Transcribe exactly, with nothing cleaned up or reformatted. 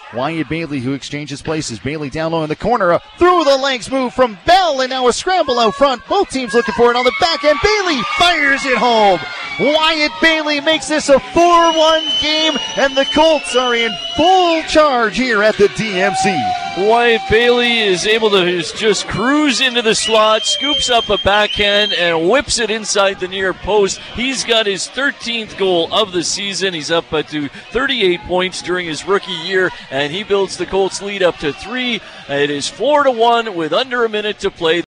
Wyatt Bailey, who exchanges places. Bailey down low in the corner. A through the legs move from Bell, and now a scramble out front. Both teams looking for it on the back end. Bailey fires it home. Wyatt Bailey makes this a four one game, and the Colts are in full charge here at the D M C. Wyatt Bailey is able to just cruise into the slot, scoops up a backhand, and whips it inside the near post. He's got his thirteenth goal of the season. He's up to thirty-eight points during his rookie year, and he builds the Colts lead up to three. It is four to one with under a minute to play.